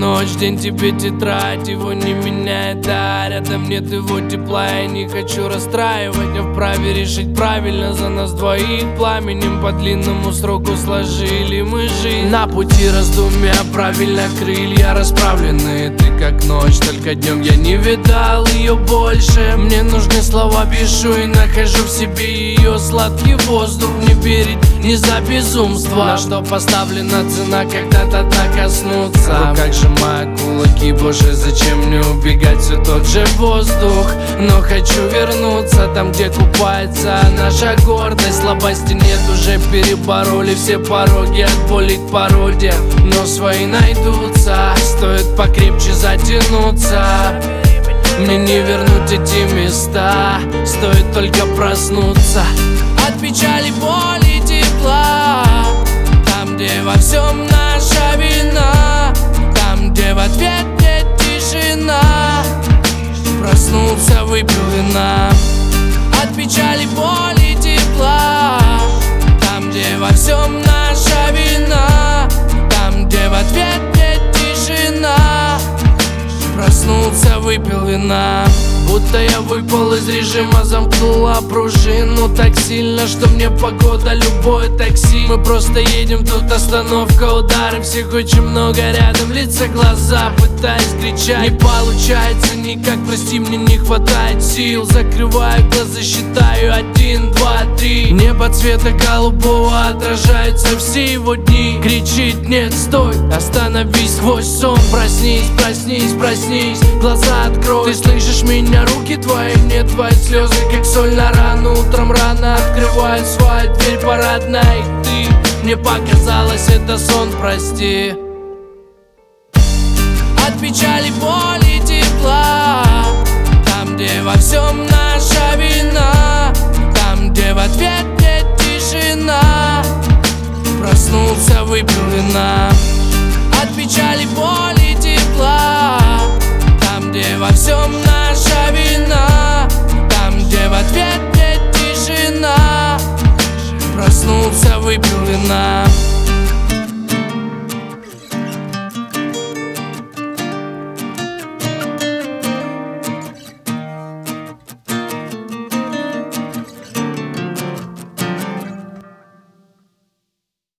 ночь, день тебе тетрадь, его не меняет, да, рядом нет его тепла. Я не хочу расстраивать, я вправе решить правильно за нас двоих. Пламенем по длинному сроку сложили мы жизнь. На пути раздумья правильно крылья расправлены. Ты как ночь, только днем я не видал ее больше. Мне нужны слова, пишу и нахожу в себе ее сладкий воздух. Не верить не за безумство, на что поставлена цена, когда-то так коснуться. В руках сжимаю кулаки, боже, зачем мне убегать, все тот же воздух. Но хочу вернуться там, где купается наша гордость. Слабости нет, уже перебороли все пороги от боли к породе. Но свои найдутся, стоит покрепче затянуться. Мне не вернуть эти места, стоит только проснуться. От печали, боли, тепла, там, где во всем наша вина, там, где в ответ нет тишина. Проснулся, выпил вина. От печали, боли, тепла, там, где во всем наша вина, там, где в ответ нет тишина. Проснулся, выпил вина. Будто я выпал из режима, замкнула пружину так сильно, что мне погода любое такси. Мы просто едем, тут остановка, удары, всех очень много рядом, лица, глаза, пытаюсь кричать, не получается никак, прости, мне не хватает сил. Закрываю глаза, считаю 1, 2, 3. Небо цвета голубого отражаются все его дни. Кричит: нет, стой, остановись сквозь сон. Проснись, проснись, проснись, глаза открой. Ты слышишь меня? Руки твои, нет, твои слезы, как соль на рану. Утром рано открываю свою дверь парадной. Ты, мне показалось, это сон, прости. От печали, боли, тепла, там, где во всем наша вина, там, где в ответ нет тишина. Проснулся, выпил вина. От печали, боли, тепла, там, где во всем наша вина, там, где в ответ нет тишина. Проснулся, выпил вина.